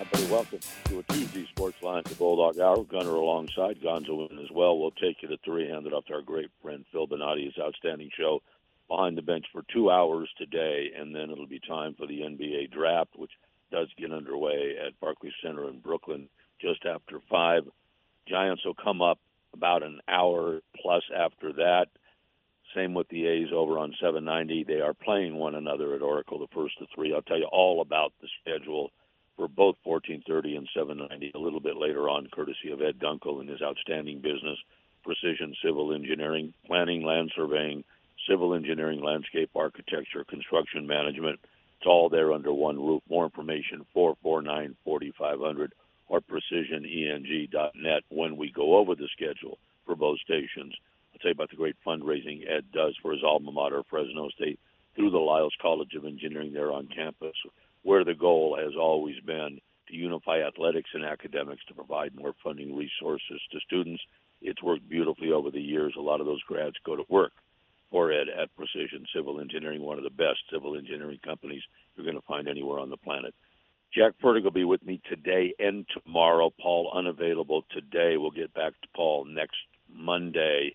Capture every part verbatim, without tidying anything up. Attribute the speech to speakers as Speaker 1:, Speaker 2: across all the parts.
Speaker 1: everybody. Welcome to a Tuesday Sports Line to Bulldog Hour. Gunner alongside Gonzo in as well. We'll take you to three, hand it up to our great friend Phil Bonatti, his outstanding show Behind the Bench for two hours today, and then it'll be time for the N B A draft, which does get underway at Barclays Center in Brooklyn just after five. Giants will come up about an hour plus after that. Same with the A's over on seven ninety. They are playing one another at Oracle, the first of three. I'll tell you all about the schedule for both fourteen thirty and seven ninety a little bit later on, courtesy of Ed Dunkel and his outstanding business, Precision Civil Engineering, Planning, Land Surveying, Civil Engineering, Landscape Architecture, Construction Management. It's all there under one roof. More information, four four nine, four five zero zero or precision e n g dot net when we go over the schedule for both stations. I'll tell you about the great fundraising Ed does for his alma mater, Fresno State, through the Lyles College of Engineering there on campus, where the goal has always been to unify athletics and academics to provide more funding resources to students. It's worked beautifully over the years. A lot of those grads go to work for Ed at Precision Civil Engineering, one of the best civil engineering companies you're going to find anywhere on the planet. Jack Fertig will be with me today and tomorrow. Paul unavailable today. We'll get back to Paul next Monday.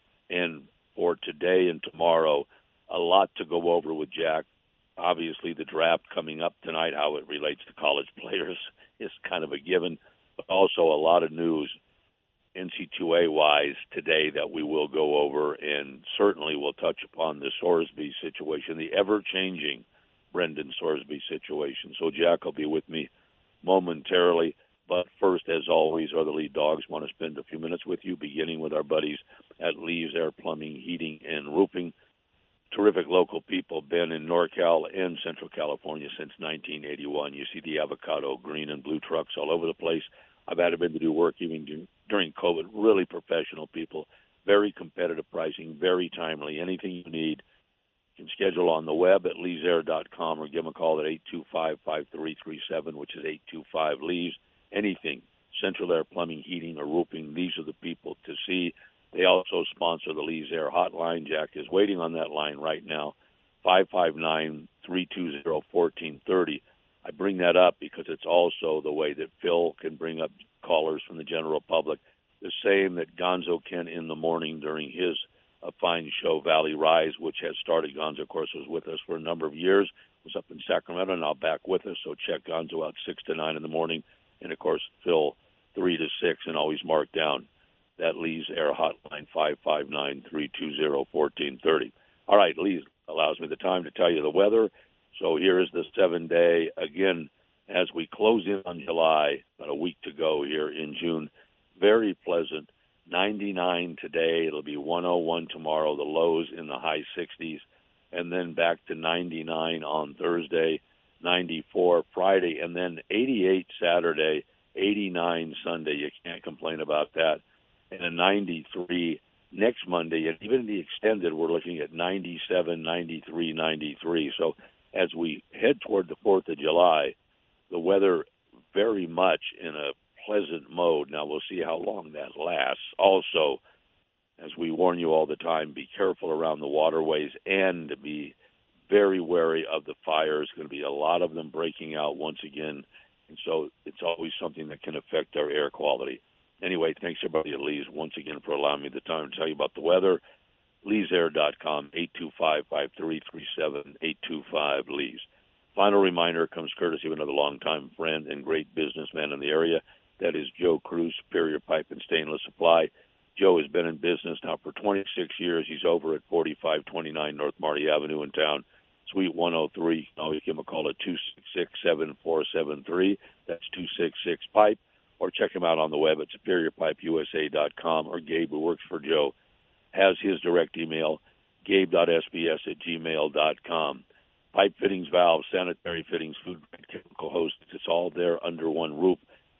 Speaker 1: And for today and tomorrow, a lot to go over with Jack. Obviously, the draft coming up tonight, how it relates to college players is kind of a given, but also a lot of news N C double A-wise today that we will go over, and certainly we'll touch upon the Sorsby situation, the ever-changing Brendan Sorsby situation. So Jack will be with me momentarily, but first, as always, our the lead dogs want to spend a few minutes with you, beginning with our buddies at Lee's Air Plumbing, Heating, and Roofing. Terrific local people, been in NorCal and Central California since nineteen eighty-one. You see the avocado, green, and blue trucks all over the place. I've had them in to do work even during COVID. Really professional people, very competitive pricing, very timely. Anything you need, you can schedule on the web at lees air dot com or give them a call at eight two five, five three three seven, which is eight two five, Lees. Anything, Central Air Plumbing, Heating, or Roofing, these are the people to see. They also sponsor the Lees Air Hotline. Jack is waiting on that line right now, five five nine, three two zero, one four three zero. I bring that up because it's also the way that Phil can bring up callers from the general public, the same that Gonzo can in the morning during his uh, fine show, Valley Rise, which has started. Gonzo, of course, was with us for a number of years, was up in Sacramento, now back with us, so check Gonzo out six to nine in the morning, and, of course, Phil three to six, and always mark down that Lee's Air Hotline, five five nine, three two zero, one four three zero. All right, Lee's allows me the time to tell you the weather. So here is the seven-day, again, as we close in on July, about a week to go here in June. Very pleasant, ninety-nine today. It'll be one oh one tomorrow, the lows in the high sixties, and then back to ninety-nine on Thursday, ninety-four Friday, and then eighty-eight Saturday, eighty-nine Sunday. You can't complain about that. And a ninety-three next Monday, and even the extended, we're looking at ninety-seven, ninety-three, ninety-three. So as we head toward the fourth of July, the weather very much in a pleasant mode. Now, we'll see how long that lasts. Also, as we warn you all the time, be careful around the waterways and be very wary of the fires. Going to be a lot of them breaking out once again, and so it's always something that can affect our air quality. Anyway, thanks everybody at Lee's once again for allowing me the time to tell you about the weather. lees air dot com, eight two five, five three three seven, eight two five, Lees. Final reminder comes courtesy of another longtime friend and great businessman in the area. That is Joe Cruz, Superior Pipe and Stainless Supply. Joe has been in business now for twenty-six years. He's over at forty-five twenty-nine North Marty Avenue in town, Suite one oh three. You can always give him a call at two six six, seven four seven three. That's two six six, pipe. Or check him out on the web at superior pipe u s a dot com, or Gabe, who works for Joe, has his direct email, gabe dot s b s at gmail dot com. Pipe fittings, valves, sanitary fittings, food, chemical hosts, it's all there under one roof.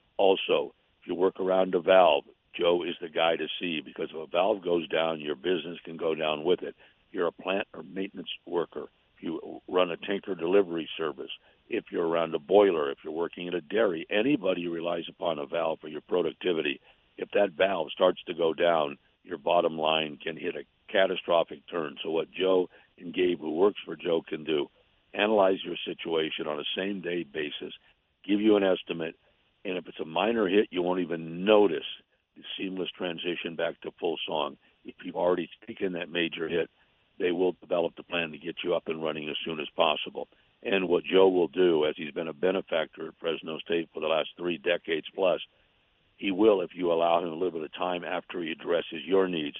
Speaker 1: Also, if you work around a valve, Joe is the guy to see, because if a valve goes down, your business can go down with it. If you're a plant or maintenance worker, if you run a tanker delivery service, if you're around a boiler, if you're working at a dairy, anybody who relies upon a valve for your productivity, if that valve starts to go down, your bottom line can hit a catastrophic turn. So what Joe and Gabe, who works for Joe, can do, analyze your situation on a same-day basis, give you an estimate, And if it's a minor hit, you won't even notice the seamless transition back to full song. If you've already taken that major hit, they will develop the plan to get you up and running as soon as possible. And what Joe will do, as he's been a benefactor at Fresno State for the last three decades plus, he will, if you allow him a little bit of time after he addresses your needs,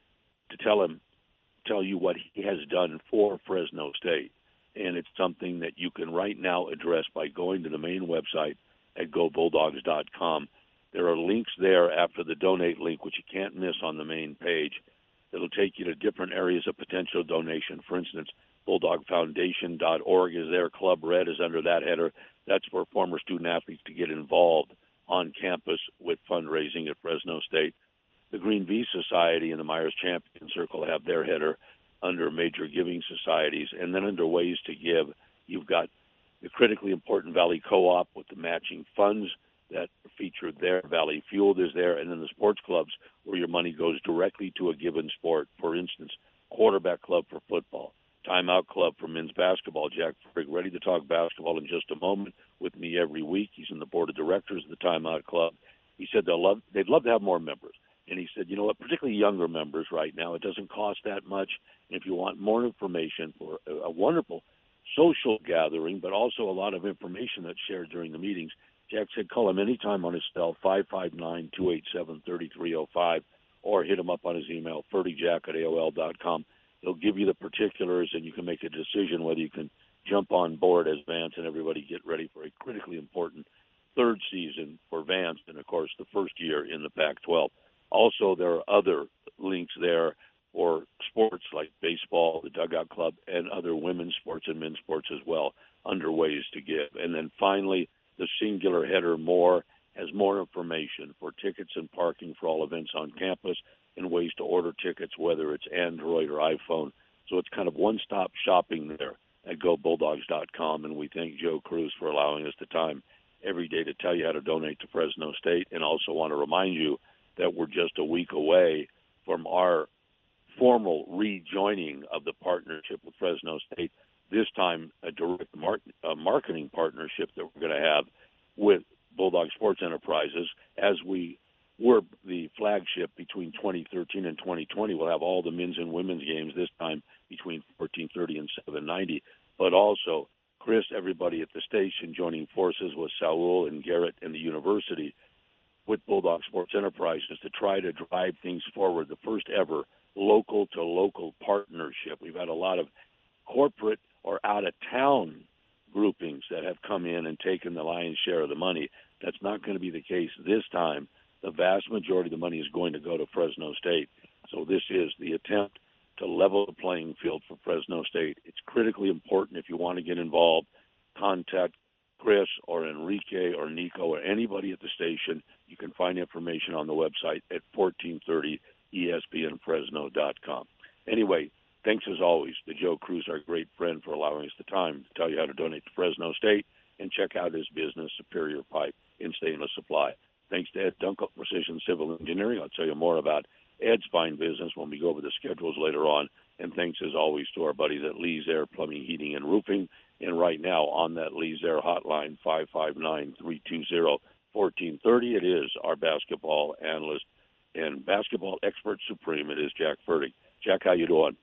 Speaker 1: to tell him, tell you what he has done for Fresno State. And it's something that you can right now address by going to the main website at go bulldogs dot com. There are links there after the donate link, which you can't miss on the main page. It'll take you to different areas of potential donation. For instance, bulldog foundation dot org is there. Club Red is under that header. That's for former student athletes to get involved on campus with fundraising at Fresno State. The Green V Society and the Myers Champion Circle have their header under major giving societies. And then under ways to give, you've got the critically important Valley Co-op with the matching funds that feature there. Valley Fueled is there. And then the sports clubs where your money goes directly to a given sport. For instance, Quarterback Club for football, Timeout Club for men's basketball. Jack Frigg ready to talk basketball in just a moment with me every week. He's in the board of directors of the Timeout Club. He said they'll love, they'd love to have more members. And he said, you know what, particularly younger members right now, it doesn't cost that much. And if you want more information for a, a wonderful social gathering, but also a lot of information that's shared during the meetings, Jack said call him anytime on his cell, five five nine, two eight seven, three three zero five, or hit him up on his email, ferdyjack at A O L dot com. He'll give you the particulars, and you can make a decision whether you can jump on board as Vance and everybody get ready for a critically important third season for Vance and, of course, the first year in the Pac twelve. Also, there are other links there for sports like baseball, the Dugout Club, and other women's sports and men's sports as well, under ways to give. And then finally, the singular header more has more information for tickets and parking for all events on campus and ways to order tickets, whether it's Android or iPhone. So it's kind of one-stop shopping there at go bulldogs dot com. And we thank Joe Cruz for allowing us the time every day to tell you how to donate to Fresno State, and also want to remind you that we're just a week away from our formal rejoining of the partnership with Fresno State, this time a direct mar- a marketing partnership that we're going to have with Bulldog Sports Enterprises. As we were the flagship between twenty thirteen and twenty twenty, we'll have all the men's and women's games this time between fourteen thirty and seven ninety, but also Chris, everybody at the station joining forces with Saul and Garrett and the university with Bulldog Sports Enterprises to try to drive things forward, the first ever local-to-local partnership. We've had a lot of corporate or out-of-town groupings that have come in and taken the lion's share of the money. That's not going to be the case this time. The vast majority of the money is going to go to Fresno State. So this is the attempt to level the playing field for Fresno State. It's critically important. If you want to get involved, contact Chris or Enrique or Nico or anybody at the station. You can find information on the website at fourteen thirty E S P N Fresno dot com. Anyway, thanks as always to Joe Cruz, our great friend, for allowing us the time to tell you how to donate to Fresno State and check out his business, Superior Pipe in Stainless Supply. Thanks to Ed Dunkel, Precision Civil Engineering. I'll tell you more about Ed's fine business when we go over the schedules later on. And thanks, as always, to our buddies at Lee's Air Plumbing, Heating, and Roofing. And right now on that Lee's Air hotline, five five nine, three two zero, one four three zero, it is our basketball analyst and basketball expert supreme. It is Jack Fertig. Jack, how you doing?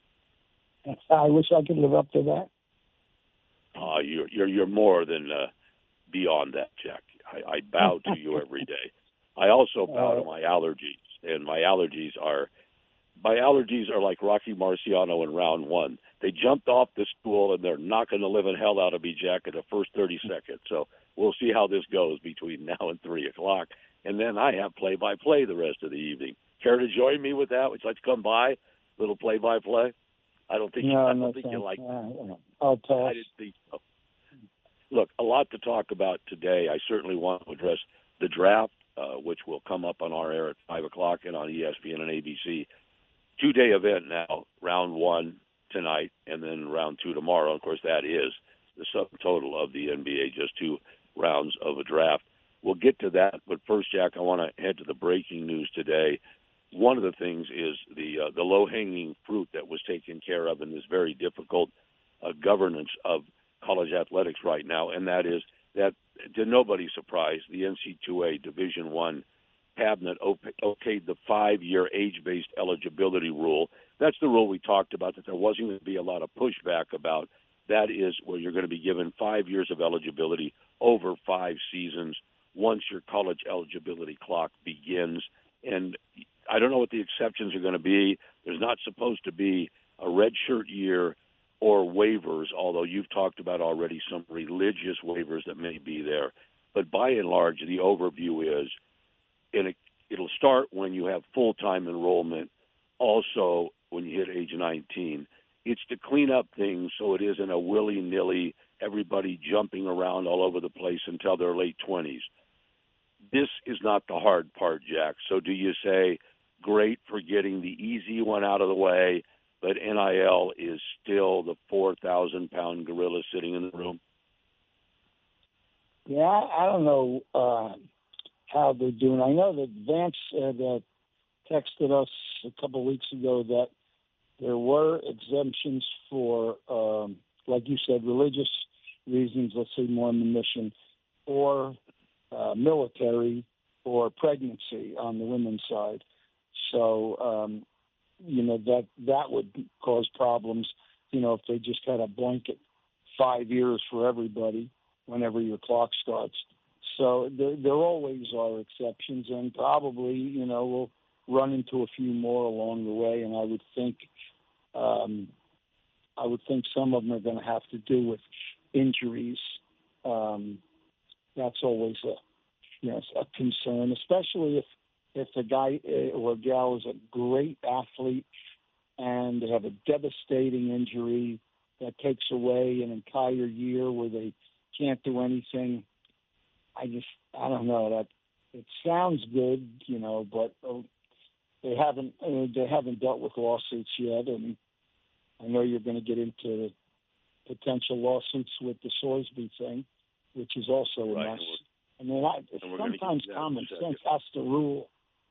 Speaker 2: I wish I could live up to that.
Speaker 1: Uh, you're, you're, you're more than uh, beyond that, Jack. I, I bow to you every day. I also bow to my allergies, and my allergies are my allergies are like Rocky Marciano in round one. They jumped off the stool, and they're knocking the living hell out of me, Jack, in the first thirty seconds. So we'll see how this goes between now and three o'clock. And then I have play-by-play the rest of the evening. Care to join me with that? Would you like to come by? Little play-by-play? I don't think,
Speaker 2: no,
Speaker 1: you, I don't
Speaker 2: no
Speaker 1: think you like it.
Speaker 2: Uh, I'll tell
Speaker 1: I didn't think so. Look, a lot to talk about today. I certainly want to address the draft, uh, which will come up on our air at five o'clock and on E S P N and A B C. Two-day event now, round one tonight, and then round two tomorrow. Of course, that is the subtotal of the N B A, just two rounds of a draft. We'll get to that, but first, Jack, I want to head to the breaking news today. One of the things is the uh, the low-hanging fruit that was taken care of in this very difficult uh, governance of college athletics right now, and that is that to nobody's surprise, the N C double A Division One cabinet okayed the five-year age-based eligibility rule. That's the rule we talked about that there wasn't going to be a lot of pushback about. That is where you're going to be given five years of eligibility over five seasons once your college eligibility clock begins. And I don't know what the exceptions are going to be. There's not supposed to be a redshirt year or waivers, although you've talked about already some religious waivers that may be there. But by and large, the overview is and it, it'll start when you have full-time enrollment, also when you hit age nineteen. It's to clean up things so it isn't a willy-nilly, everybody jumping around all over the place until their late twenties. This is not the hard part, Jack. So do you say, great for getting the easy one out of the way, but N I L is still the four thousand pound gorilla sitting in the room?
Speaker 2: Yeah, I don't know uh, how they're doing. I know that Vance had uh, texted us a couple of weeks ago that there were exemptions for, um, like you said, religious reasons, let's say Mormon mission, or uh, military, or pregnancy on the women's side. So, um, you know, that that would cause problems, you know, if they just had a blanket five years for everybody whenever your clock starts. So there, there always are exceptions, and probably, you know, we'll run into a few more along the way. And I would think, um, I would think some of them are going to have to do with injuries. Um, that's always a, you know, a concern, especially if if the guy or gal is a great athlete and they have a devastating injury that takes away an entire year where they can't do anything. I just, I don't know, that it sounds good, you know, but uh, they haven't, uh, they haven't dealt with lawsuits yet. And I know you're going to get into potential lawsuits with the Sorsby thing, which is also a
Speaker 1: right.
Speaker 2: mess. I mean, I, sometimes common sense has to rule.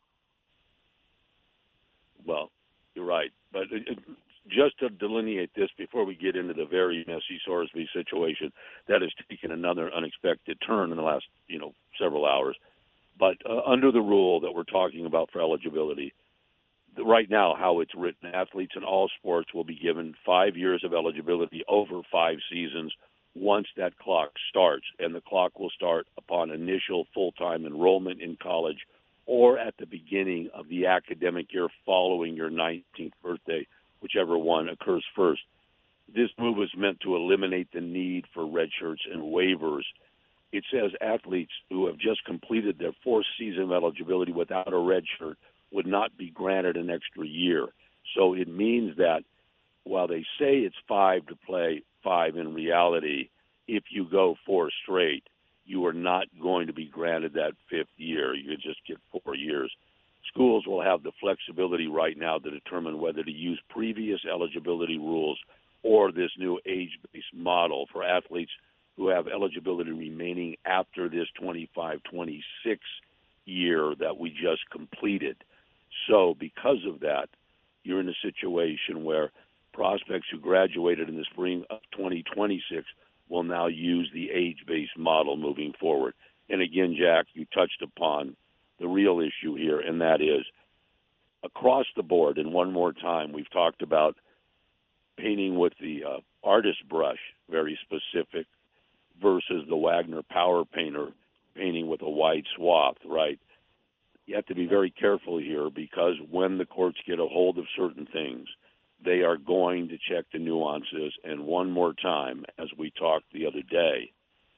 Speaker 1: Well, you're right. But it, it, just to delineate this before we get into the very messy Sorsby situation, that has taken another unexpected turn in the last, you know, several hours. But uh, under the rule that we're talking about for eligibility, the, right now how it's written, athletes in all sports will be given five years of eligibility over five seasons once that clock starts. And the clock will start upon initial full-time enrollment in college or at the beginning of the academic year following your nineteenth birthday, whichever one occurs first. This move is meant to eliminate the need for red shirts and waivers. It says athletes who have just completed their fourth season of eligibility without a red shirt would not be granted an extra year. So it means that while they say it's five to play five in reality, if you go four straight, you are not going to be granted that fifth year. You just get four years. Schools will have the flexibility right now to determine whether to use previous eligibility rules or this new age-based model for athletes who have eligibility remaining after this twenty-five twenty-six year that we just completed. So because of that, you're in a situation where prospects who graduated in the spring of twenty twenty-six will now use the age-based model moving forward. And again, Jack, you touched upon the real issue here, and that is across the board, and one more time, we've talked about painting with the uh, artist brush, very specific, versus the Wagner power painter painting with a wide swath, right? You have to be very careful here because when the courts get a hold of certain things, they are going to check the nuances. And one more time, as we talked the other day,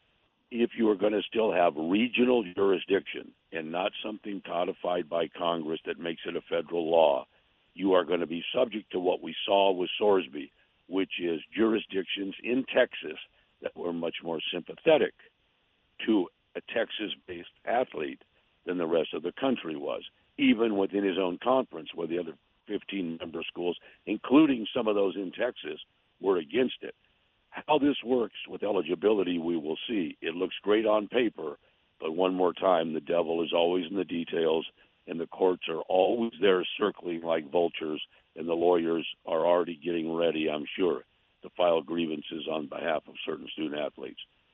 Speaker 1: if you are going to still have regional jurisdiction and not something codified by Congress that makes it a federal law, you are going to be subject to what we saw with Sorsby, which is jurisdictions in Texas that were much more sympathetic to a Texas-based athlete than the rest of the country was, even within his own conference, where the other fifteen member schools, including some of those in Texas, were against it. How this works with eligibility, we will see. It looks great on paper, but one more time, the devil is always in the details, and the courts are always there circling like vultures, and the lawyers are already getting ready, I'm sure, to file grievances on behalf of certain student athletes.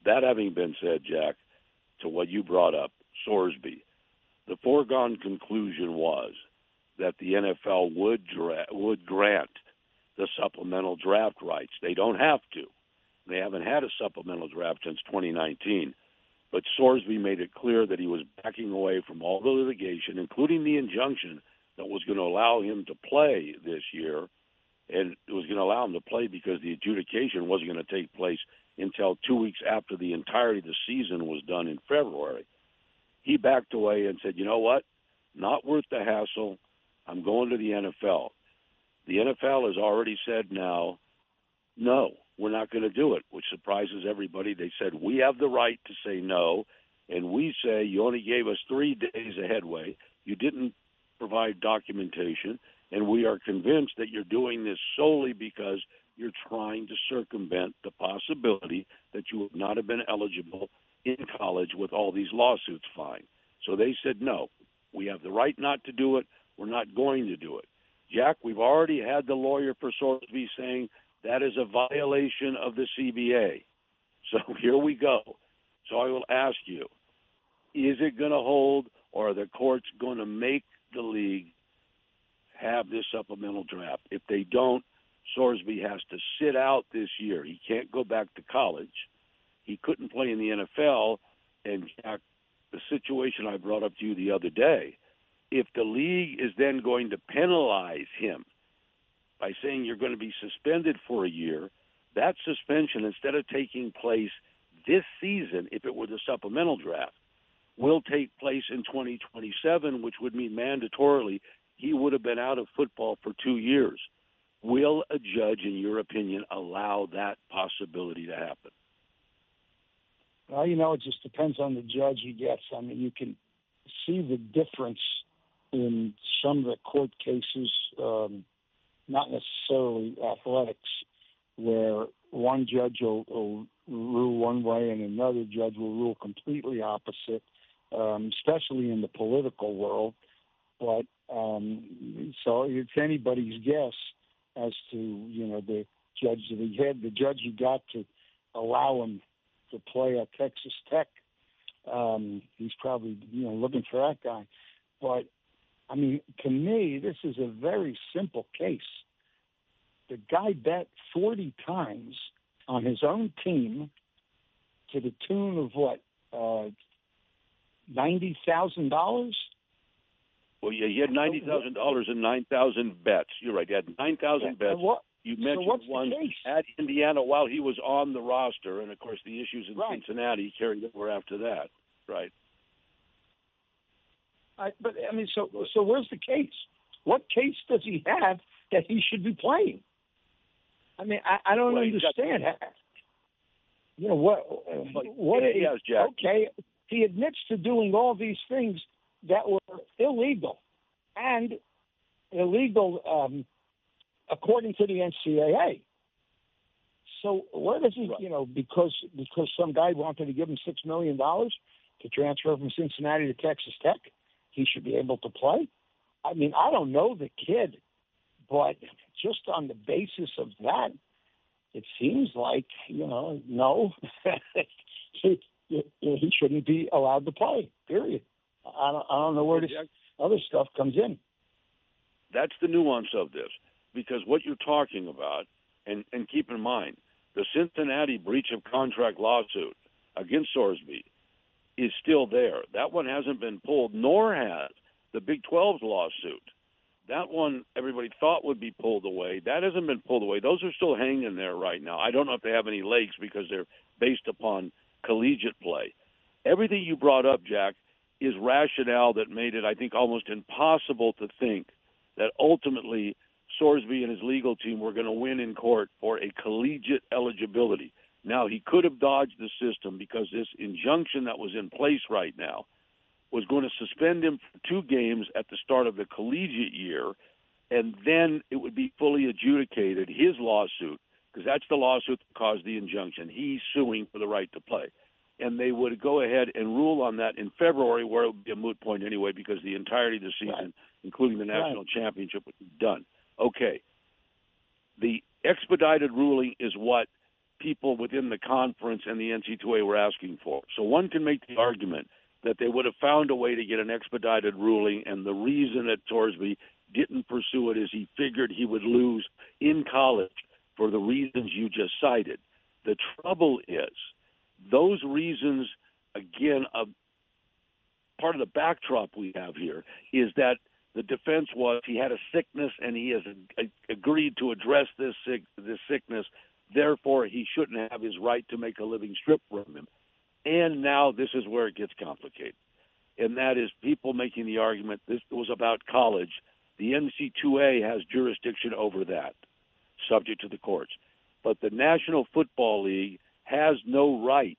Speaker 1: That having been said, Jack, to what you brought up, Sorsby, the foregone conclusion was that the N F L would dra- would grant the supplemental draft rights. They don't have to. They haven't had a supplemental draft since twenty nineteen. But Sorsby made it clear that he was backing away from all the litigation, including the injunction that was going to allow him to play this year. And it was going to allow him to play because the adjudication wasn't going to take place until two weeks after the entirety of the season was done in February. He backed away and said, you know what? Not worth the hassle. I'm going to the N F L. The N F L has already said now, no, we're not going to do it, which surprises everybody. They said, we have the right to say no, and we say you only gave us three days of headway. You didn't provide documentation, and we are convinced that you're doing this solely because you're trying to circumvent the possibility that you would not have been eligible in college with all these lawsuits fine. So they said, no, we have the right not to do it. We're not going to do it. Jack, we've already had the lawyer for Sorsby saying that is a violation of the C B A. So here we go. So I will ask you, is it going to hold, or are the courts going to make the league have this supplemental draft? If they don't, Sorsby has to sit out this year. He can't go back to college. He couldn't play in the N F L. And Jack, the situation I brought up to you the other day, if the league is then going to penalize him by saying you're going to be suspended for a year, that suspension, instead of taking place this season, if it were the supplemental draft, will take place in twenty twenty-seven, which would mean mandatorily he would have been out of football for two years. Will a judge, in your opinion, allow that possibility to happen?
Speaker 2: Well, you know, it just depends on the judge he gets. I mean, you can see the difference in some of the court cases, um, not necessarily athletics, where one judge will, will rule one way and another judge will rule completely opposite, um, especially in the political world. But um, so it's anybody's guess as to, you know, the judge that he had, the judge he got to allow him to play at Texas Tech. Um, he's probably, you know, looking for that guy. But, I mean, to me, this is a very simple case. The guy bet forty times on his own team to the tune of, what, uh, ninety thousand dollars?
Speaker 1: Well, yeah, he had ninety thousand dollars and nine thousand bets. You're right. He had nine thousand
Speaker 2: yeah,
Speaker 1: bets.
Speaker 2: What,
Speaker 1: you mentioned
Speaker 2: so
Speaker 1: one at Indiana while he was on the roster, and, of course, the issues in
Speaker 2: right.
Speaker 1: Cincinnati carried over after that. Right.
Speaker 2: I, but, I mean, so so where's the case? What case does he have that he should be playing? I mean, I, I don't
Speaker 1: well,
Speaker 2: understand. Got, you know, what, what
Speaker 1: he has, Jack.
Speaker 2: Okay, he admits to doing all these things that were illegal and illegal um, according to the N C double A. So where does he, right. you know, because because some guy wanted to give him six million dollars to transfer from Cincinnati to Texas Tech, he should be able to play? I mean, I don't know the kid, but just on the basis of that, it seems like, you know, no, he, he shouldn't be allowed to play, period. I don't, I don't know where this other stuff comes in.
Speaker 1: That's the nuance of this, because what you're talking about, and, and keep in mind, the Cincinnati breach of contract lawsuit against Sorsby is still there. That one hasn't been pulled, nor has the Big twelve's lawsuit. That one everybody thought would be pulled away. That hasn't been pulled away. Those are still hanging there right now. I don't know if they have any legs because they're based upon collegiate play. Everything you brought up, Jack, is rationale that made it, I think, almost impossible to think that ultimately Sorsby and his legal team were going to win in court for a collegiate eligibility. Now, he could have dodged the system because this injunction that was in place right now was going to suspend him for two games at the start of the collegiate year, and then it would be fully adjudicated, his lawsuit, because that's the lawsuit that caused the injunction. He's suing for the right to play. And they would go ahead and rule on that in February, where it would be a moot point anyway, because the entirety of the season, right. including the national right. championship, would be done. Okay. The expedited ruling is what people within the conference and the N C double A were asking for. So one can make the argument that they would have found a way to get an expedited ruling, and the reason that Sorsby didn't pursue it is he figured he would lose in college for the reasons you just cited. The trouble is, those reasons, again, a part of the backdrop we have here is that the defense was he had a sickness and he has a, agreed to address this sick, this sickness. Therefore, he shouldn't have his right to make a living stripped from him. And now this is where it gets complicated, and that is people making the argument this was about college. The N C double A has jurisdiction over that, subject to the courts. But the National Football League has no right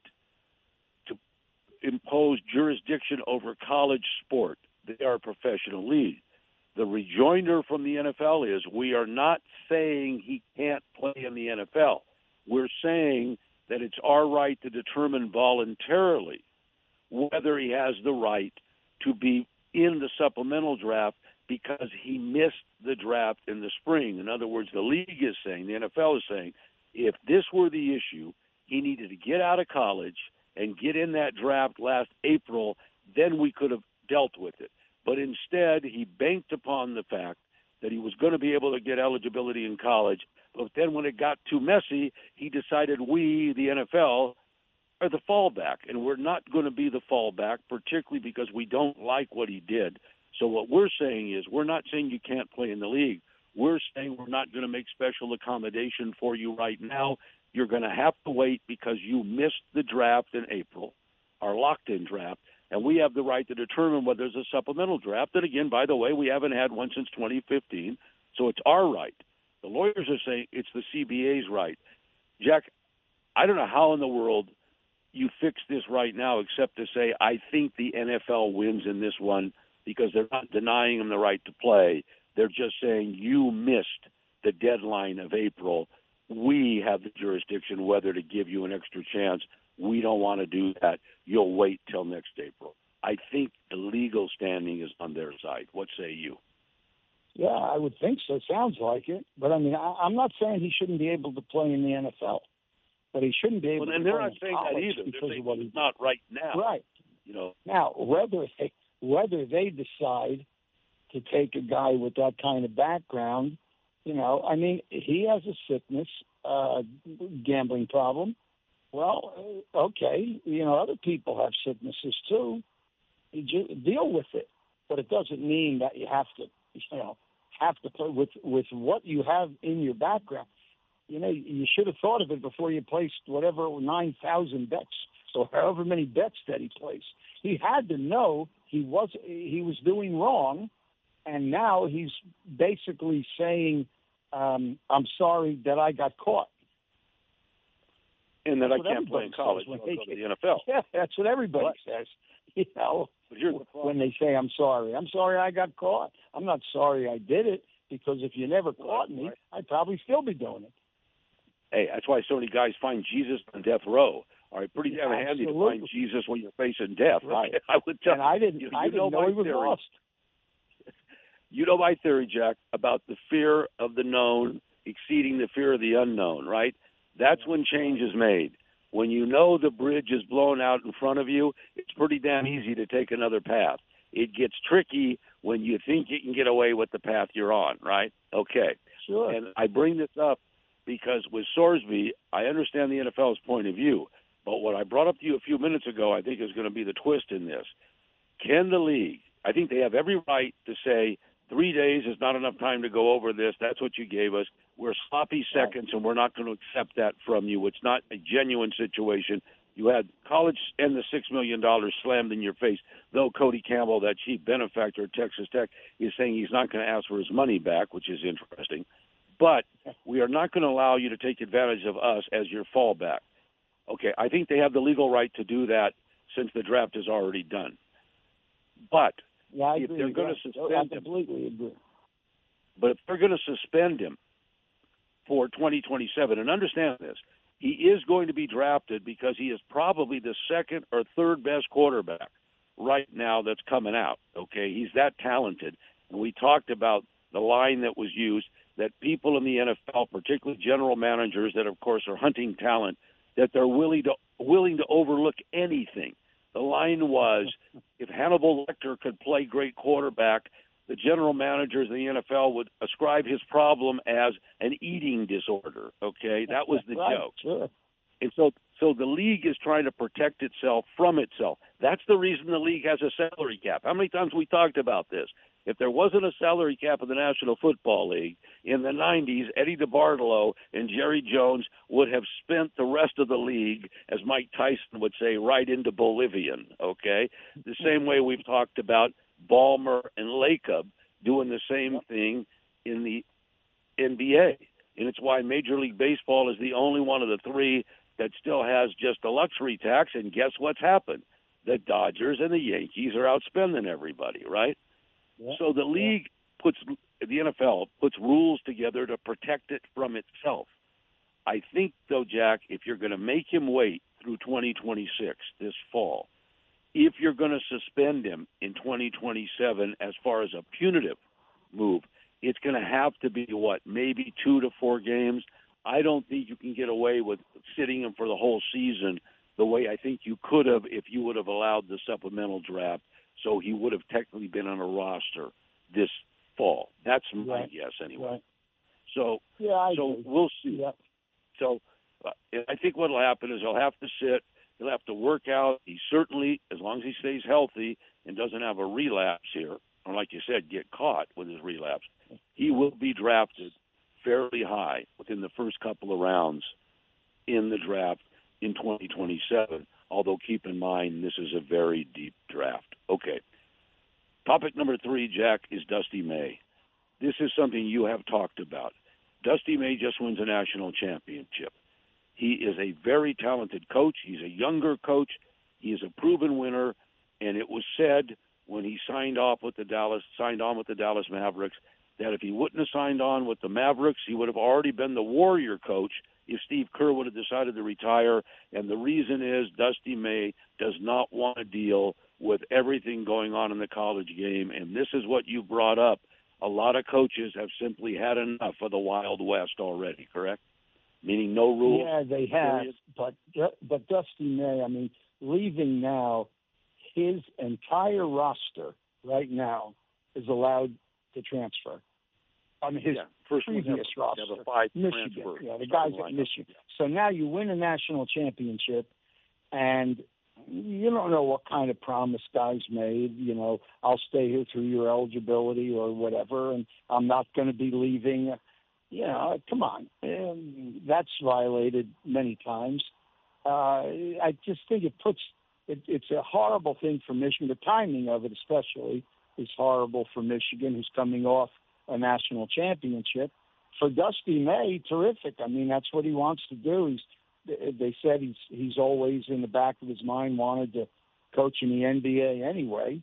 Speaker 1: to impose jurisdiction over college sport. They are a professional league. The rejoinder from the N F L is we are not saying he can't play in the N F L. We're saying that it's our right to determine voluntarily whether he has the right to be in the supplemental draft because he missed the draft in the spring. In other words, the league is saying, the N F L is saying, if this were the issue, he needed to get out of college and get in that draft last April, then we could have dealt with it. But instead, he banked upon the fact that he was going to be able to get eligibility in college. But then when it got too messy, he decided we, the N F L, are the fallback. And we're not going to be the fallback, particularly because we don't like what he did. So what we're saying is we're not saying you can't play in the league. We're saying we're not going to make special accommodation for you right now. You're going to have to wait because you missed the draft in April, our locked-in draft, and we have the right to determine whether there's a supplemental draft. And again, by the way, we haven't had one since twenty fifteen, so it's our right. The lawyers are saying it's the C B A's right. Jack, I don't know how in the world you fix this right now except to say I think the N F L wins in this one because they're not denying him the right to play. They're just saying you missed the deadline of April. We have the jurisdiction whether to give you an extra chance. We don't want to do that. You'll wait till next April. I think the legal standing is on their side. What say you?
Speaker 2: Yeah, I would think so. Sounds like it. But, I mean, I, I'm not saying he shouldn't be able to play in the N F L. But he shouldn't be able
Speaker 1: well,
Speaker 2: to
Speaker 1: and
Speaker 2: play
Speaker 1: they're not
Speaker 2: in
Speaker 1: saying
Speaker 2: college
Speaker 1: that either.
Speaker 2: because
Speaker 1: they're saying
Speaker 2: of what he
Speaker 1: it's not right now.
Speaker 2: Right.
Speaker 1: You know.
Speaker 2: Now, whether they, whether they decide to take a guy with that kind of background, you know, I mean, he has a sickness, uh, gambling problem. Well, okay, you know, other people have sicknesses too. You just deal with it, but it doesn't mean that you have to, you know, have to play with with what you have in your background. You know, you should have thought of it before you placed whatever nine thousand bets or however many bets that he placed. He had to know he was he was doing wrong, and now he's basically saying, um, "I'm sorry that I got caught."
Speaker 1: And that I can't play in college when I go to the N F L.
Speaker 2: Yeah, that's what everybody what? says. You know,
Speaker 1: but here's the
Speaker 2: when they say, I'm sorry. I'm sorry I got caught. I'm not sorry I did it, because if you never well, caught me, right. I'd probably still be doing it.
Speaker 1: Hey, that's why so many guys find Jesus on death row. All right, pretty damn yeah, handy to find Jesus when you're facing death.
Speaker 2: Right.
Speaker 1: I would tell
Speaker 2: and I didn't,
Speaker 1: you,
Speaker 2: I
Speaker 1: you
Speaker 2: didn't
Speaker 1: know,
Speaker 2: know he was
Speaker 1: theory.
Speaker 2: lost.
Speaker 1: You know my theory, Jack, about the fear of the known exceeding the fear of the unknown, right? That's yeah. when change is made. When you know the bridge is blown out in front of you, it's pretty damn easy to take another path. It gets tricky when you think you can get away with the path you're on, right? Okay.
Speaker 2: Sure.
Speaker 1: And I bring this up because with Sorsby, I understand the N F L's point of view, but what I brought up to you a few minutes ago I think is going to be the twist in this. Can the league, I think they have every right to say, three days is not enough time to go over this. That's what you gave us. We're sloppy seconds, and we're not going to accept that from you. It's not a genuine situation. You had college and the six million dollars slammed in your face, though Cody Campbell, that chief benefactor at Texas Tech, is saying he's not going to ask for his money back, which is interesting. But we are not going to allow you to take advantage of us as your fallback. Okay, I think they have the legal right to do that since the draft is already done. But
Speaker 2: yeah, I
Speaker 1: if
Speaker 2: agree
Speaker 1: they're going to suspend
Speaker 2: I
Speaker 1: him,
Speaker 2: completely agree.
Speaker 1: But if they're going to suspend him for twenty twenty-seven, and understand this, he is going to be drafted because he is probably the second or third best quarterback right now that's coming out, okay? He's that talented. And we talked about the line that was used. that people in the N F L, particularly general managers that, of course, are hunting talent, that they're willing to willing to overlook anything. The line was, if Hannibal Lecter could play great quarterback, the general managers in the N F L would ascribe his problem as an eating disorder. Okay, that was the
Speaker 2: right,
Speaker 1: joke.
Speaker 2: Sure.
Speaker 1: And so, so the league is trying to protect itself from itself. That's the reason the league has a salary cap. How many times we talked about this? If there wasn't a salary cap in the National Football League in the nineties, Eddie DeBartolo and Jerry Jones would have spent the rest of the league, as Mike Tyson would say, right into Bolivian. Okay, the same way we've talked about Ballmer and Lacob doing the same thing in the N B A. And it's why Major League Baseball is the only one of the three that still has just a luxury tax. And guess what's happened? The Dodgers and the Yankees are outspending everybody, right? Yeah. So the league puts, the N F L puts rules together to protect it from itself. I think, though, Jack, if you're going to make him wait through twenty twenty-six, this fall, if you're going to suspend him in twenty twenty-seven as far as a punitive move, it's going to have to be, what, maybe two to four games. I don't think you can get away with sitting him for the whole season the way I think you could have if you would have allowed the supplemental draft, so he would have technically been on a roster this fall. That's my
Speaker 2: right.
Speaker 1: guess anyway.
Speaker 2: Right.
Speaker 1: So,
Speaker 2: yeah, I
Speaker 1: so
Speaker 2: agree.
Speaker 1: we'll see.
Speaker 2: Yeah.
Speaker 1: So uh, I think what will happen is he'll have to sit. He'll have to work out. He certainly, as long as he stays healthy and doesn't have a relapse here, or like you said, get caught with his relapse, he will be drafted fairly high within the first couple of rounds in the draft in twenty twenty-seven, although keep in mind this is a very deep draft. Okay. Topic number three, Jack, is Dusty May. This is something you have talked about. Dusty May just wins a national championship. He is a very talented coach. He's a younger coach. He is a proven winner, and it was said when he signed off with the Dallas, signed on with the Dallas Mavericks, that if he wouldn't have signed on with the Mavericks, he would have already been the Warrior coach if Steve Kerr would have decided to retire. And the reason is Dusty May does not want to deal with everything going on in the college game. And this is what you brought up. A lot of coaches have simply had enough of the Wild West already, correct? Meaning no rules.
Speaker 2: Yeah, they have.
Speaker 1: Period.
Speaker 2: But but Dusty May, I mean, leaving now, his entire roster right now is allowed to transfer. I mean, his
Speaker 1: yeah, first
Speaker 2: previous
Speaker 1: have,
Speaker 2: roster,
Speaker 1: have a five
Speaker 2: Michigan,
Speaker 1: transfer,
Speaker 2: yeah, the guys at
Speaker 1: lineup.
Speaker 2: Michigan. So now you win a national championship, and you don't know what kind of promise guys made. You know, I'll stay here through your eligibility or whatever, and I'm not going to be leaving. You know, come on, um, that's violated many times. Uh, I just think it puts it, it's a horrible thing for Michigan. The timing of it, especially, is horrible for Michigan, who's coming off a national championship. For Dusty May, terrific. I mean, that's what he wants to do. He's they said he's he's always in the back of his mind wanted to coach in the N B A anyway.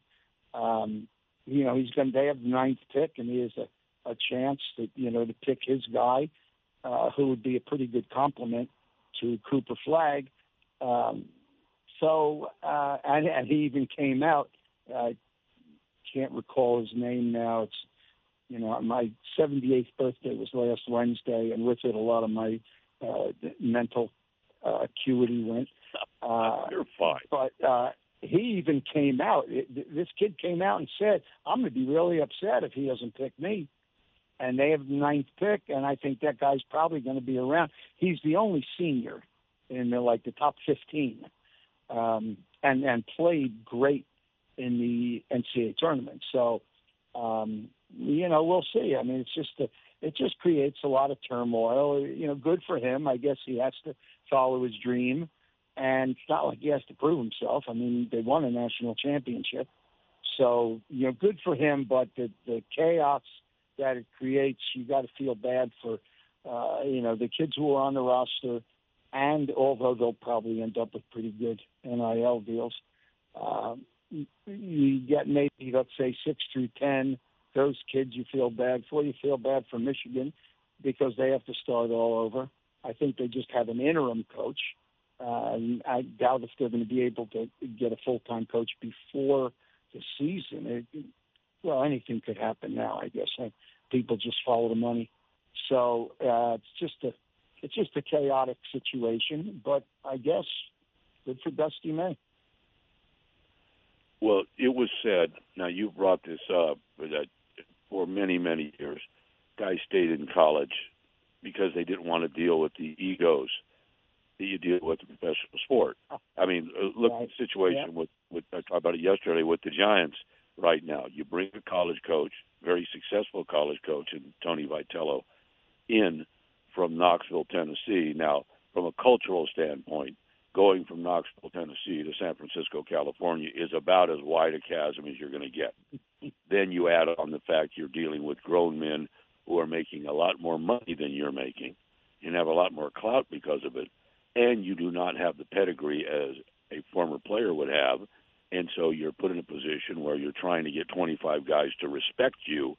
Speaker 2: Um, you know, he's going. They have the ninth pick, and he has a, a chance to you know to pick his guy, uh, who would be a pretty good complement to Cooper Flagg. Um, so, uh, and, and he even came out. I can't recall his name now. It's you know my seventy-eighth birthday was last Wednesday, and with it a lot of my uh, mental uh, acuity went. Uh,
Speaker 1: You're fine.
Speaker 2: But uh, he even came out. It, this kid came out and said, "I'm going to be really upset if he doesn't pick me." And they have the ninth pick, and I think that guy's probably going to be around. He's the only senior in the, like the top fifteen, um, and and played great in the N C double A tournament. So, um, you know, we'll see. I mean, it's just a, it just creates a lot of turmoil. You know, good for him. I guess he has to follow his dream, and it's not like he has to prove himself. I mean, they won a national championship, so you know, good for him. But the the chaos that it creates, you got to feel bad for, uh, you know, the kids who are on the roster, and although they'll probably end up with pretty good N I L deals, um, you get maybe, let's say, six through ten, those kids you feel bad for. You feel bad for Michigan because they have to start all over. I think they just have an interim coach. Uh, I doubt if they're going to be able to get a full-time coach before the season. It, well, anything could happen now, I guess. People just follow the money. So uh, it's just a it's just a chaotic situation. But I guess good for Dusty May.
Speaker 1: Well, it was said. Now you brought this up that for many many years, guys stayed in college because they didn't want to deal with the egos that you deal with in professional sport. I mean, look
Speaker 2: Right.
Speaker 1: at the situation
Speaker 2: Yeah.
Speaker 1: with, with I talked about it yesterday with the Giants right now. You bring a college coach, very successful college coach, and Tony Vitello, in from Knoxville, Tennessee. Now, from a cultural standpoint, going from Knoxville, Tennessee to San Francisco, California is about as wide a chasm as you're going to get. Then you add on the fact you're dealing with grown men who are making a lot more money than you're making and have a lot more clout because of it, and you do not have the pedigree as a former player would have, and so you're put in a position where you're trying to get twenty-five guys to respect you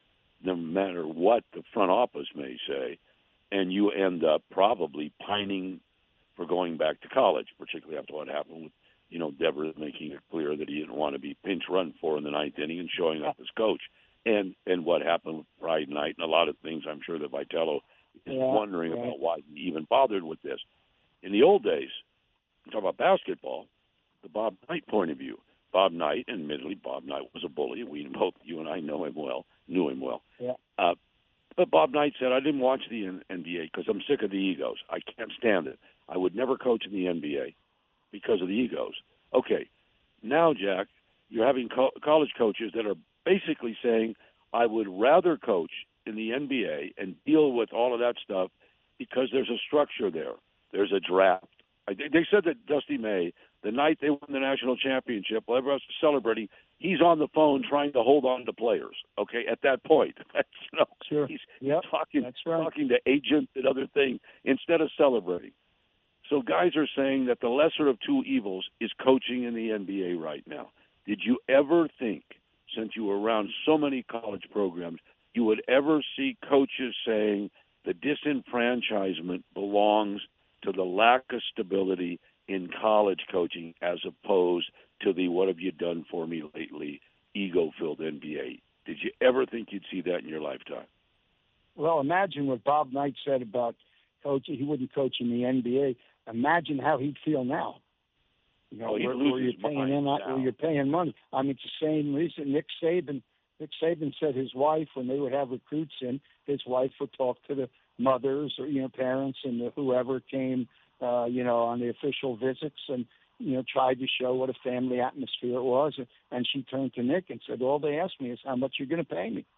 Speaker 1: no matter what the front office may say, and you end up probably pining for going back to college, particularly after what happened with, you know, Devers making it clear that he didn't want to be pinch run for in the ninth inning and showing up as coach. And and what happened with Pride Night and a lot of things, I'm sure that Vitello is
Speaker 2: Yeah,
Speaker 1: wondering
Speaker 2: right.
Speaker 1: about why he even bothered with this. In the old days, talk about basketball, the Bob Knight point of view. Bob Knight, and admittedly, Bob Knight was a bully. We both, you and I, know him well, knew him well.
Speaker 2: Yeah.
Speaker 1: Uh, but Bob Knight said, I didn't watch the N B A because I'm sick of the egos. I can't stand it. I would never coach in the N B A because of the egos. Okay, now, Jack, you're having co- college coaches that are basically saying, I would rather coach in the N B A and deal with all of that stuff because there's a structure there. There's a draft. I, they said that Dusty May, the night they won the national championship, while everyone else was celebrating, he's on the phone trying to hold on to players. Okay, at that point, That's, you know,
Speaker 2: Sure.
Speaker 1: he's,
Speaker 2: Yep.
Speaker 1: he's talking,
Speaker 2: That's right.
Speaker 1: talking to agents and other things instead of celebrating. So guys are saying that the lesser of two evils is coaching in the N B A right now. Did you ever think, since you were around so many college programs, you would ever see coaches saying the disenfranchisement belongs to the lack of stability in college coaching as opposed to the what have you done for me lately ego-filled N B A? Did you ever think you'd see that in your lifetime?
Speaker 2: Well, imagine what Bob Knight said about coaching. He wouldn't coach in the N B A. Imagine how he'd feel now. You know,
Speaker 1: Oh, he'd
Speaker 2: where,
Speaker 1: lose
Speaker 2: where
Speaker 1: his
Speaker 2: you're paying
Speaker 1: mind
Speaker 2: in,
Speaker 1: now.
Speaker 2: where you're paying money. I mean, it's the same reason. Nick Saban, Nick Saban said his wife, when they would have recruits in, his wife would talk to the mothers or you know parents and the, whoever came, uh, you know, on the official visits and you know tried to show what a family atmosphere it was. And she turned to Nick and said, "All they asked me is how much you're going to pay me."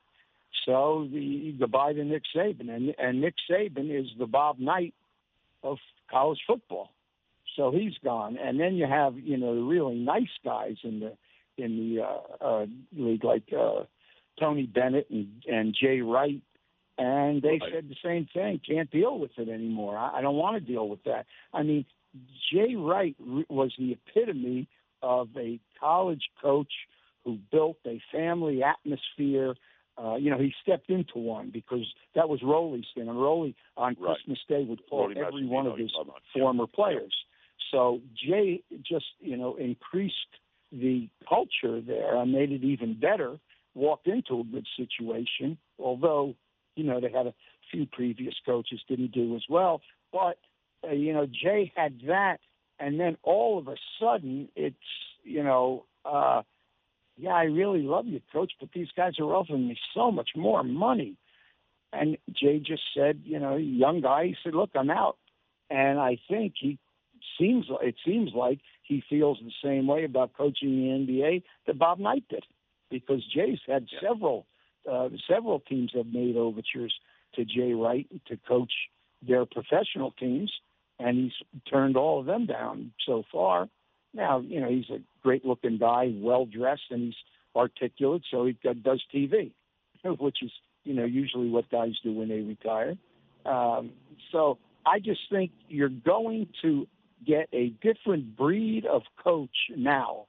Speaker 2: So the goodbye to Nick Saban, and and Nick Saban is the Bob Knight of college football. So he's gone, and then you have you know the really nice guys in the in the uh, uh, league like uh, Tony Bennett and, and Jay Wright, and they
Speaker 1: Right.
Speaker 2: said the same thing. Can't deal with it anymore. I, I don't want to deal with that. I mean, Jay Wright was the epitome of a college coach who built a family atmosphere. Uh, you know, he stepped into one because that was Roley's thing. And Roley on
Speaker 1: Right.
Speaker 2: Christmas Day would call
Speaker 1: Roley
Speaker 2: every
Speaker 1: Massimino,
Speaker 2: one of
Speaker 1: you're
Speaker 2: his
Speaker 1: talking about.
Speaker 2: former players. So Jay just, you know, increased the culture there and made it even better, walked into a good situation, although, you know, they had a few previous coaches didn't do as well. But, uh, you know, Jay had that, and then all of a sudden it's, you know, uh, yeah, I really love you, Coach, but these guys are offering me so much more money. And Jay just said, you know, young guy, he said, look, I'm out. And I think he seems, it seems like he feels the same way about coaching the N B A that Bob Knight did, because Jay's had
Speaker 1: Yeah.
Speaker 2: several, uh, several teams have made overtures to Jay Wright to coach their professional teams, and he's turned all of them down so far. Now, you know, he's a great-looking guy, well-dressed, and he's articulate, so he does T V, which is, you know, usually what guys do when they retire. Um, so I just think you're going to get a different breed of coach now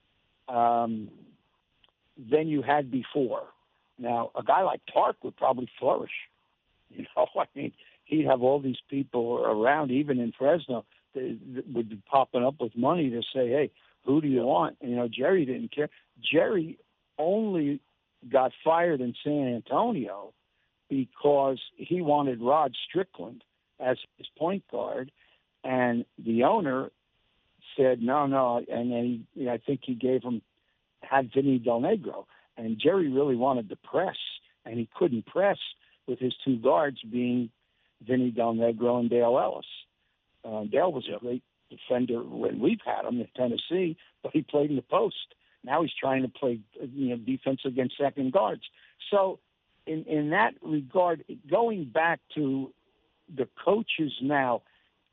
Speaker 2: um, than you had before. Now, a guy like Tark would probably flourish. You know, I mean, he'd have all these people around, even in Fresno, that would be popping up with money to say, hey, who do you want? And, you know, Jerry didn't care. Jerry only got fired in San Antonio because he wanted Rod Strickland as his point guard, and the owner said no, no, and then he, I think he gave him had Vinny Del Negro, and Jerry really wanted to press, and he couldn't press with his two guards being Vinny Del Negro and Dale Ellis. Uh, Dale was
Speaker 1: yep.
Speaker 2: a great defender when we've had him in Tennessee, but he played in the post. Now he's trying to play, you know, defense against second guards. So in, in that regard, going back to the coaches now,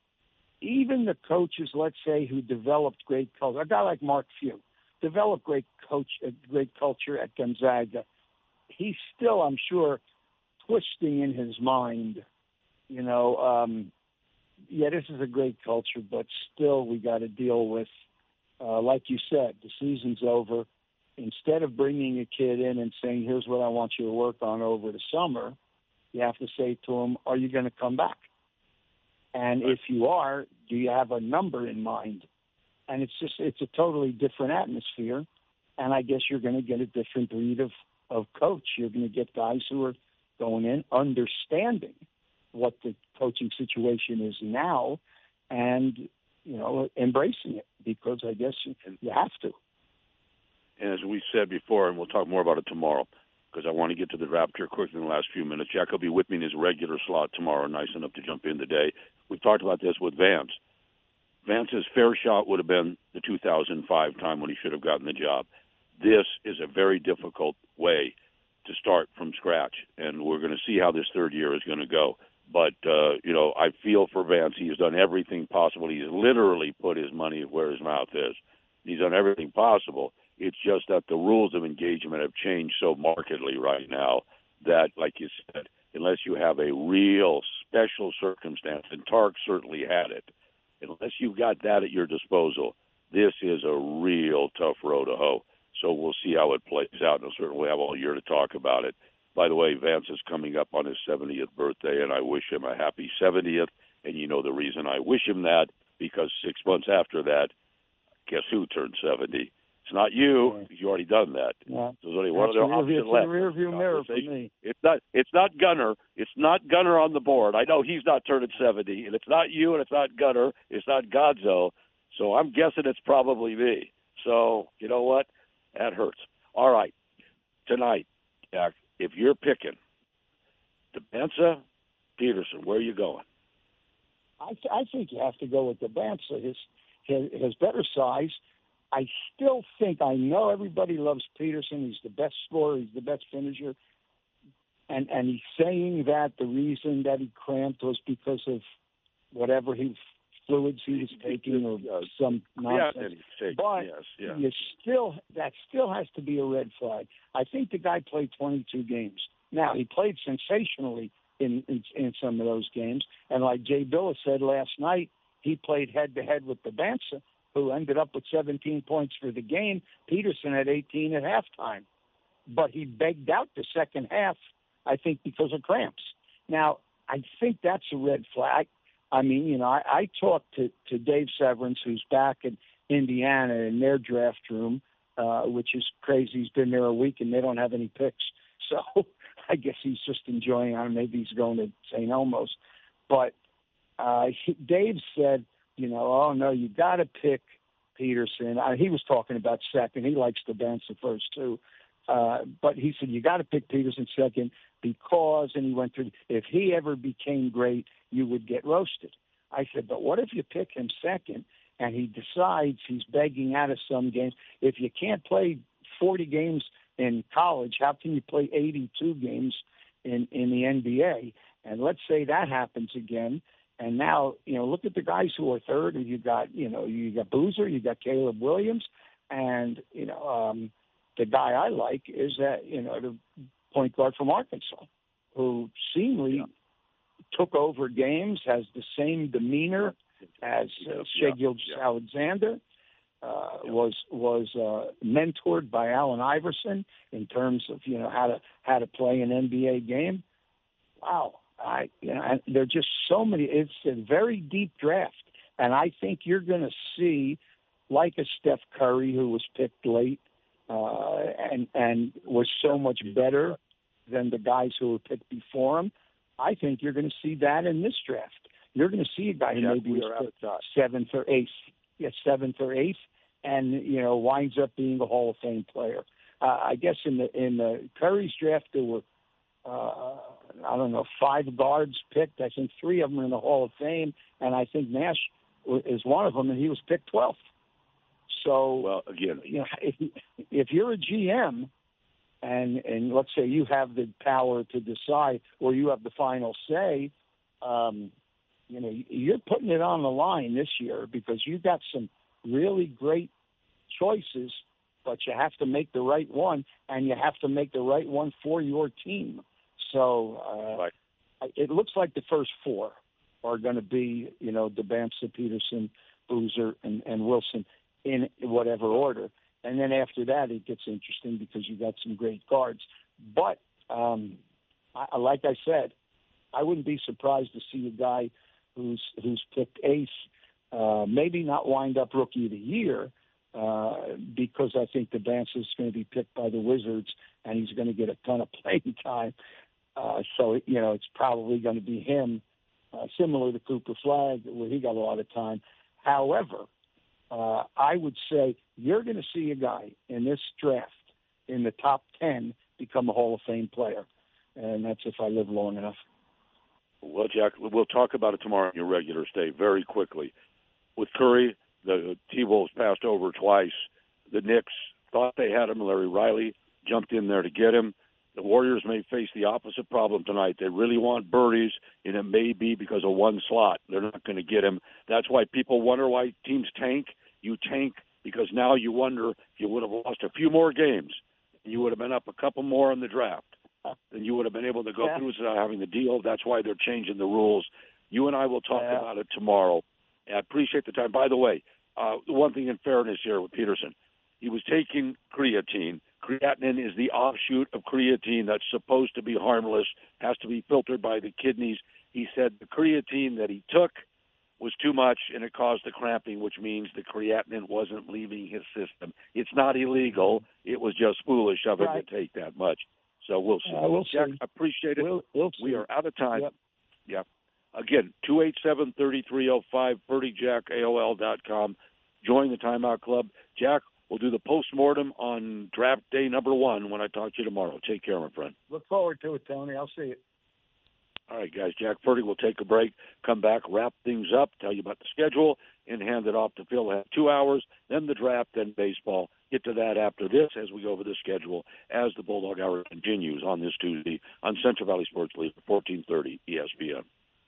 Speaker 2: even the coaches, let's say, who developed great culture, a guy like Mark Few, developed great coach, uh, great culture at Gonzaga. He's still, I'm sure, twisting in his mind, you know, um, yeah, this is a great culture, but still we got to deal with, uh, like you said, the season's over. Instead of bringing a kid in and saying, here's what I want you to work on over the summer, you have to say to him, are you going to come back? And if you are, do you have a number in mind? And it's just, it's a totally different atmosphere. And I guess you're going to get a different breed of, of coach. You're going to get guys who are going in, understanding what the coaching situation is now and, you know, embracing it, because I guess you, you have to.
Speaker 1: And as we said before, and we'll talk more about it tomorrow, because I want to get to the draft here quickly in the last few minutes. Jack will be with me in his regular slot tomorrow, nice enough to jump in today. We've talked about this with Vance. Vance's fair shot would have been the two thousand five time when he should have gotten the job. This is a very difficult way to start from scratch, and we're going to see how this third year is going to go. But, uh, you know, I feel for Vance. He has done everything possible. He's literally put his money where his mouth is. He's done everything possible. It's just that the rules of engagement have changed so markedly right now that, like you said, unless you have a real special circumstance, and Tark certainly had it, unless you've got that at your disposal, this is a real tough row to hoe. So we'll see how it plays out, and we'll certainly have all year to talk about it. By the way, Vance is coming up on his seventieth birthday, and I wish him a happy seventieth. And you know the reason I wish him that, because six months after that, guess who turned seventy? It's not you.
Speaker 2: Yeah.
Speaker 1: You already done that.
Speaker 2: Yeah.
Speaker 1: There's only one
Speaker 2: That's
Speaker 1: other option
Speaker 2: it's
Speaker 1: left.
Speaker 2: a rear view mirror for me.
Speaker 1: It's not. It's not Gunner. It's not Gunner on the board. I know he's not turning seventy, and it's not you, and it's not Gunner. It's not Gonzo. So I'm guessing it's probably me. So you know what? That hurts. All right, tonight, Jack, if you're picking DeBansa, Peterson, where are you going?
Speaker 2: I, th- I think you have to go with DeBansa. His, his his better size. I still think, I know everybody loves Peterson. He's the best scorer. He's the best finisher. And and he's saying that the reason that he cramped was because of whatever he fluids he was taking or some nonsense.
Speaker 1: Yeah,
Speaker 2: but
Speaker 1: yes, yeah.
Speaker 2: you still, that still has to be a red flag. I think the guy played twenty-two games. Now, he played sensationally in, in, in some of those games. And like Jay Billis said last night, he played head-to-head with DeBansa, who ended up with seventeen points for the game. Peterson had eighteen at halftime. But he begged out the second half, I think, because of cramps. Now, I think that's a red flag. I mean, you know, I, I talked to, to Dave Severance, who's back in Indiana in their draft room, uh, which is crazy. He's been there a week and they don't have any picks. So I guess he's just enjoying it. Maybe he's going to Saint Elmo's. But uh, he, Dave said, you know, oh, no, you got to pick Peterson. I, he was talking about second. He likes to dance the first two. Uh, but he said, you got to pick Peterson second because, and he went through, if he ever became great, you would get roasted. I said, but what if you pick him second and he decides he's begging out of some games? If you can't play forty games in college, how can you play eighty-two games in, in the N B A? And let's say that happens again. And now, you know, look at the guys who are third. You got, you know, you got Boozer, you got Caleb Williams, and, you know, um, the guy I like is that, you know, the point guard from Arkansas, who seemingly yeah. took over games, has the same demeanor as uh, Shai Gilgeous-Alexander, uh, yeah. was was uh, mentored by Allen Iverson in terms of, you know, how to how to play an N B A game. Wow, I you know, and there are just so many. It's a very deep draft, and I think you're going to see, like a Steph Curry who was picked late. Uh, and and was so much better than the guys who were picked before him. I think you're going to see that in this draft. You're going to see a guy who
Speaker 1: yeah,
Speaker 2: maybe was seventh or eighth, yeah, seventh or eighth, and you know winds up being a Hall of Fame player. Uh, I guess in the in the Curry's draft there were uh, I don't know five guards picked. I think three of them are in the Hall of Fame, and I think Nash is one of them, and he was picked twelfth. So,
Speaker 1: well, again,
Speaker 2: you know, if, if you're a G M, and and let's say you have the power to decide, or you have the final say, um, you know, you're putting it on the line this year because you've got some really great choices, but you have to make the right one, and you have to make the right one for your team. So uh,
Speaker 1: right.
Speaker 2: it looks like the first four are going to be, you know, DeBamsa, Peterson, Boozer, and, and Wilson in whatever order. And then after that, it gets interesting because you got some great guards. But um, I, like I said, I wouldn't be surprised to see a guy who's who's picked ace, uh, maybe not wind up Rookie of the Year, uh, because I think DeBamsa is going to be picked by the Wizards and he's going to get a ton of playing time. Uh, so, you know, it's probably going to be him, uh, similar to Cooper Flagg, where he got a lot of time. However, uh, I would say you're going to see a guy in this draft in the top ten become a Hall of Fame player. And that's if I live long enough.
Speaker 1: Well, Jack, we'll talk about it tomorrow in your regular stay very quickly. With Curry, the T-Wolves passed over twice. The Knicks thought they had him. Larry Riley jumped in there to get him. The Warriors may face the opposite problem tonight. They really want birdies, and it may be because of one slot. They're not going to get him. That's why people wonder why teams tank. You tank because now you wonder if you would have lost a few more games, and you would have been up a couple more in the draft, then you would have been able to go
Speaker 2: yeah.
Speaker 1: through without having the deal. That's why they're changing the rules. You and I will talk
Speaker 2: yeah.
Speaker 1: about it tomorrow. I appreciate the time. By the way, uh, one thing in fairness here with Peterson, he was taking creatine. Creatinine is the offshoot of creatine that's supposed to be harmless, has to be filtered by the kidneys. He said the creatine that he took was too much, and it caused the cramping, which means the creatinine wasn't leaving his system. It's not illegal. It was just foolish of him
Speaker 2: right.
Speaker 1: to take that much. So we'll see.
Speaker 2: Uh, we'll
Speaker 1: Jack,
Speaker 2: see.
Speaker 1: I appreciate it.
Speaker 2: We'll, we'll
Speaker 1: we are out of time.
Speaker 2: Yep.
Speaker 1: Yeah. Again, two eight seven, three three zero five, Bertie Jack, A O L dot com. Join the Timeout Club. Jack, we'll do the postmortem on draft day number one when I talk to you tomorrow. Take care, my friend.
Speaker 2: Look forward to it, Tony. I'll see you.
Speaker 1: All right, guys. Jack Purdy will take a break, come back, wrap things up, tell you about the schedule, and hand it off to Phil. We'll have two hours, then the draft, then baseball. Get to that after this as we go over the schedule as the Bulldog Hour continues on this Tuesday on Central Valley Sports League, fourteen thirty E S P N.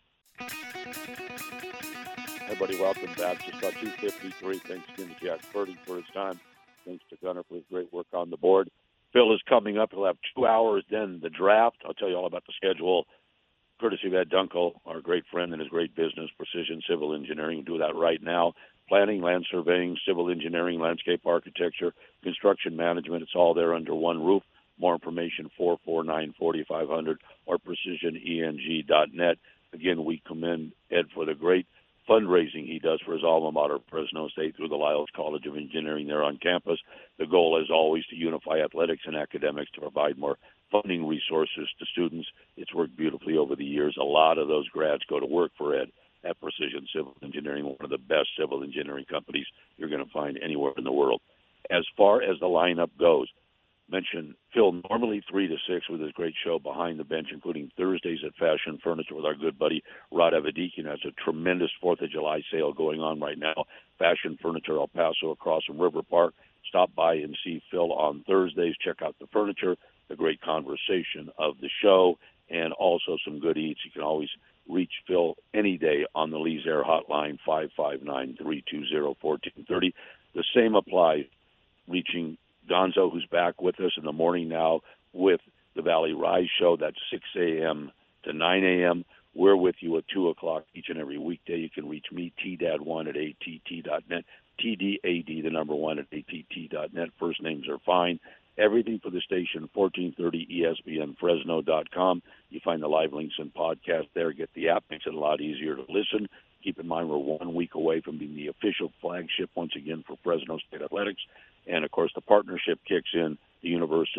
Speaker 1: Everybody, welcome back. Just about two fifty-three. Thanks again to Jack Purdy for his time. Thanks to Gunnar for his great work on the board. Phil is coming up. He'll have two hours, then the draft. I'll tell you all about the schedule, courtesy of Ed Dunkel, our great friend and his great business, Precision Civil Engineering. We'll do that right now. Planning, land surveying, civil engineering, landscape architecture, construction management. It's all there under one roof. More information, four four nine, four five zero zero or precision E N G dot net. Again, we commend Ed for the great fundraising he does for his alma mater, Fresno State, through the Lyles College of Engineering there on campus. The goal is always to unify athletics and academics to provide more funding resources to students. It's worked beautifully over the years. A lot of those grads go to work for Ed at Precision Civil Engineering, one of the best civil engineering companies you're going to find anywhere in the world. As far as the lineup goes, mention Phil normally three to six with his great show Behind the Bench, including Thursdays at Fashion Furniture with our good buddy Rod Avedikian. Has a tremendous fourth of July sale going on right now. Fashion Furniture El Paso across from River Park. Stop by and see Phil on Thursdays. Check out the furniture, the great conversation of the show, and also some good eats. You can always reach Phil any day on the Lee's Air hotline, five five nine, three two zero, one four three zero. The same applies reaching Gonzo, who's back with us in the morning now with the Valley Rise Show. That's six a.m. to nine a.m. We're with you at two o'clock each and every weekday. You can reach me, T D A D one at A T T dot net, T D A D, the number one, at A T T dot net. First names are fine. Everything for the station, fourteen thirty E S P N Fresno dot com. You find the live links and podcast there. Get the app. Makes it a lot easier to listen. Keep in mind we're one week away from being the official flagship once again for Fresno State Athletics. And, of course, the partnership kicks in, the university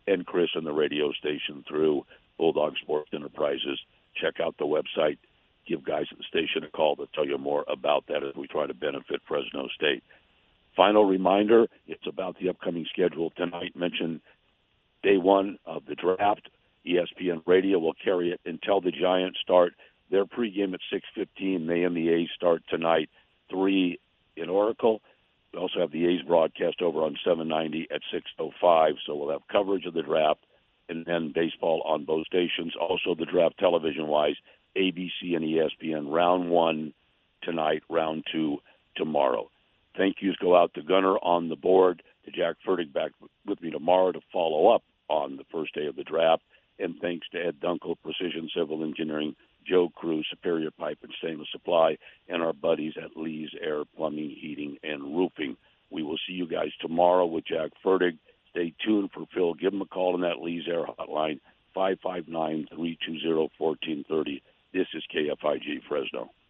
Speaker 1: and Chris and the radio station through Bulldog Sports Enterprises. Check out the website. Give guys at the station a call to tell you more about that as we try to benefit Fresno State. Final reminder, it's about the upcoming schedule tonight. Mention day one of the draft. E S P N Radio will carry it until the Giants start their pregame at six fifteen. They and the A's start tonight, three in Oracle. We also have the A's broadcast over on seven ninety at six oh five, so we'll have coverage of the draft and then baseball on both stations. Also the draft television-wise, A B C and E S P N, round one tonight, round two tomorrow. Thank yous go out to Gunner on the board, to Jack Fertig back with me tomorrow to follow up on the first day of the draft. And thanks to Ed Dunkel, Precision Civil Engineering, Joe Cruz, Superior Pipe and Stainless Supply, and our buddies at Lee's Air Plumbing, Heating, and Roofing. We will see you guys tomorrow with Jack Fertig. Stay tuned for Phil. Give him a call on that Lee's Air hotline, five five nine, three two zero, one four three zero. This is K F I G Fresno.